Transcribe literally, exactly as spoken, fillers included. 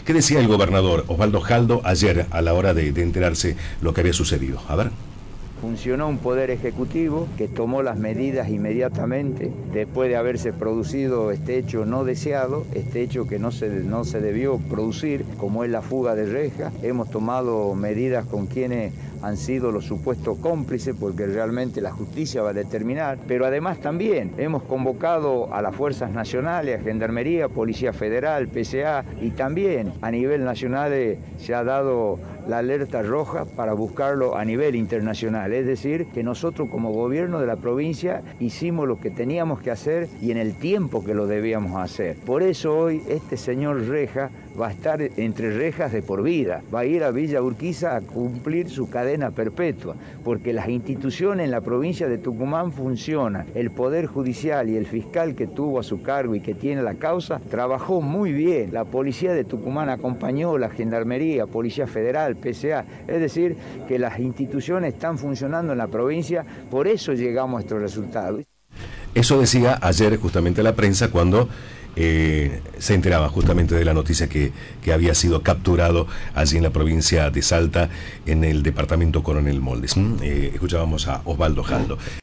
¿Qué decía el gobernador Osvaldo Jaldo ayer a la hora de, de enterarse lo que había sucedido? A ver. Funcionó un poder ejecutivo que tomó las medidas inmediatamente después de haberse producido este hecho no deseado, este hecho que no se, no se debió producir, como es la fuga de rejas. Hemos tomado medidas con quienes han sido los supuestos cómplices, porque realmente la justicia va a determinar, pero además también hemos convocado a las fuerzas nacionales, a Gendarmería, Policía Federal, P C A, y también a nivel nacional eh, se ha dado la alerta roja para buscarlo a nivel internacional. Es decir, que nosotros como gobierno de la provincia hicimos lo que teníamos que hacer y en el tiempo que lo debíamos hacer. Por eso hoy este señor Reja va a estar entre rejas de por vida, va a ir a Villa Urquiza a cumplir su cadena perpetua, porque las instituciones en la provincia de Tucumán funcionan. El Poder Judicial y el fiscal que tuvo a su cargo y que tiene la causa, trabajó muy bien. La Policía de Tucumán acompañó, la Gendarmería, Policía Federal, P C A, es decir, que las instituciones están funcionando en la provincia, por eso llegamos a estos resultados. Eso decía ayer justamente la prensa cuando eh, se enteraba justamente de la noticia que, que había sido capturado allí en la provincia de Salta, en el departamento Coronel Moldes. Eh, escuchábamos a Osvaldo Jaldo.